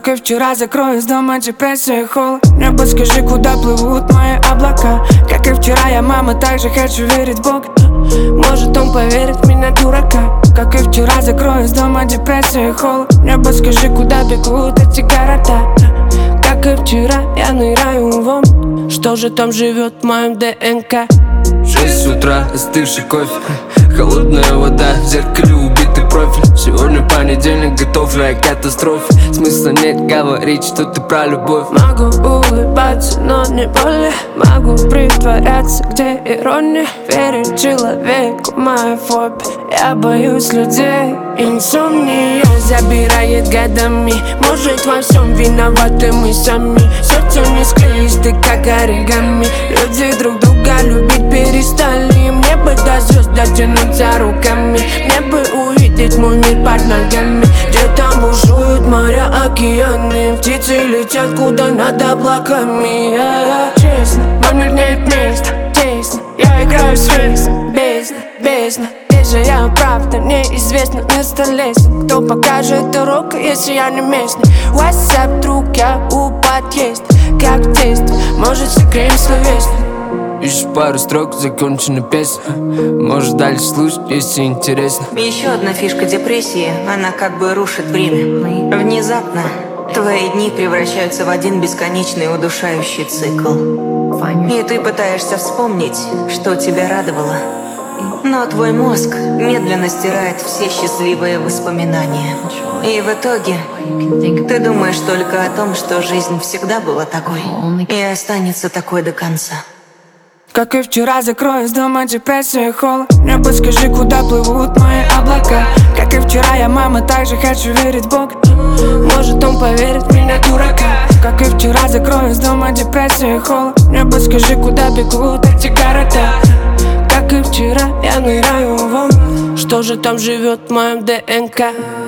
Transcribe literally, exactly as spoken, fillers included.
Как и вчера, закрою из дома депрессия и холод. Небо, скажи, куда плывут мои облака. Как и вчера, я, мама, также хочу верить в Бога. Может, он поверит в меня, дурака. Как и вчера, закрою из дома депрессия и холод. Небо, скажи, куда бегут эти города. Как и вчера, я ныряю в омут. Что же там живет в моем ДНК? Шесть утра, остывший кофе, холодная вода, в зеркале убитый профиль. Сегодня понедельник, готовлю к катастрофе. Смысла нет говорить, что ты про любовь. Могу улыбаться, но не более. Могу притворяться, где ирония. Верить человеку, моя фобия. Я боюсь людей, инсомния забирает годами. Может, во всем виноваты мы сами. Сердце не склеится, как оригами. Люди друг друга любить перестали. Мне бы до звезд дотянуться руками. Мне бы увидеть мой мир под ногами. Где там бушуют моря, океаны. Птицы летят куда надо облаками. Честно, вам не нет места, тесно. Я играю с рейсом, бездна, бездна. Где же я, правда, неизвестно место леса. Кто покажет дорогу, если я не местный? WhatsApp, друг, я у подъезда. Как в детстве, может, согреем словесно. Ищешь пару строк, закончена песня. Может, дальше слушать, если интересно. Еще одна фишка депрессии, она как бы рушит время. Внезапно твои дни превращаются в один бесконечный удушающий цикл. И ты пытаешься вспомнить, что тебя радовало. Но твой мозг медленно стирает все счастливые воспоминания. И в итоге ты думаешь только о том, что жизнь всегда была такой и останется такой до конца. Как и вчера, закрою из дома депрессия и холод. Небо, скажи, куда плывут мои облака. Как и вчера, я, мама, также хочу верить в Бога. Может, он поверит в меня, дурака. Как и вчера, закрою из дома депрессия и холод. Небо, скажи, куда бегут эти города. Как и вчера, я ныряю в омут. Что же там живет в моем ДНК?